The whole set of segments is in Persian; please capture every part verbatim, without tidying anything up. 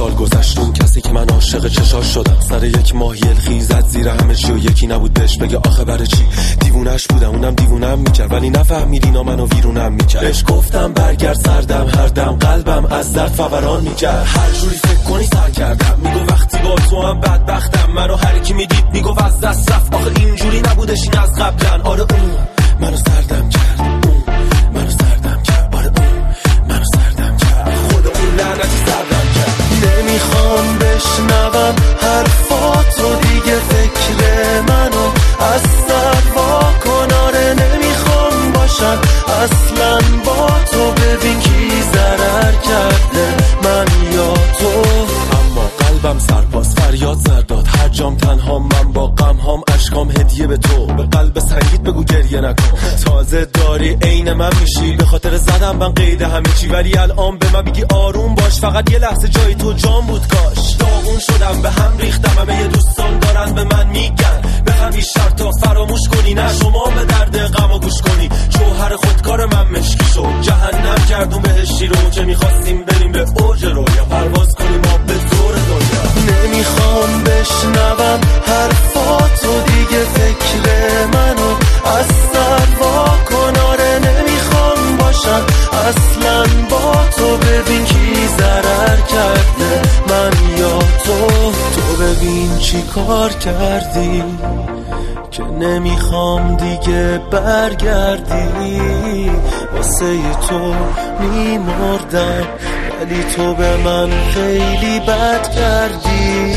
سال گذشت اون کسی که من عاشق چشاش شدم سر یک ماه یلخی زد زیر همه چی و یکی نبود بهش بگه آخه برای چی. دیوونش بودم اونم دیوونم میکرد ولی نفهمید اینا منو ویرونم میکرد. بهش گفتم برگرد سردم هر دم قلبم از درد فوران میکرد. هر جوری فکر کنی سر کردم میگو وقتی با تو هم بدبختم. منو هر کی میدید میگو از دست رفت آخه اینجوری نبودش این از قبلا. آره اون منو سردم کرد اون منو سردم کرد. آره اون منو سردم کرد خود اون لعنتی سردم کرد. نمیخوام بشنوم حرفاتو دیگه فکر منو از سر واکن. آره نمیخوام باشم اصلا با تو. ببین کی ضرر کرده من یا تو. اما قلبم سرپاس فریاد زرداد هر جام تنها من با غم هام اشکام هدیه به تو. به قلب سنگیت بگو گریه نکن تازه داری عین من میشی. به خاطر زدم من قید همه چی ولی الان به من بگی آروم باش. فقط یه لحظه جای تو جام بود کاش. داغون شدم به هم ریختم همه یه دوستان دارن به من میگن بخم بیشتر تا فراموش کنی. نه شما به درد غم و گوش کنی. جوهر خودکار من مشکی شد جهنم کردون بهشتی رو که میخواستیم بریم به اوج رویا پرواز کنیم ما به دور دنیا. نمیخوام بشنوم حرفاتو دیگه فکر منو از سر واکن. آره نمیخوام باشم اصلا با تو. ببین کی ضرر کرده من یا تو. تو ببین چی کار کردی که نمیخوام دیگه برگردی. واسه تو میمردم ولی تو به من خیلی بد کردی.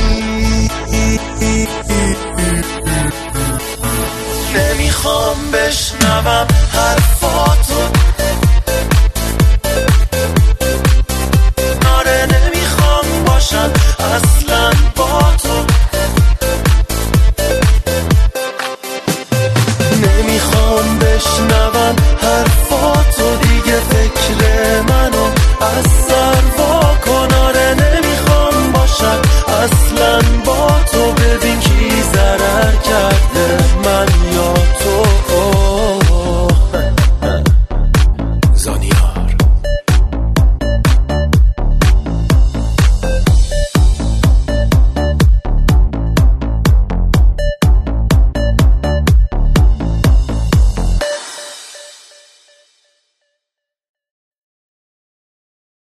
نمیخوام بشنوم حرفات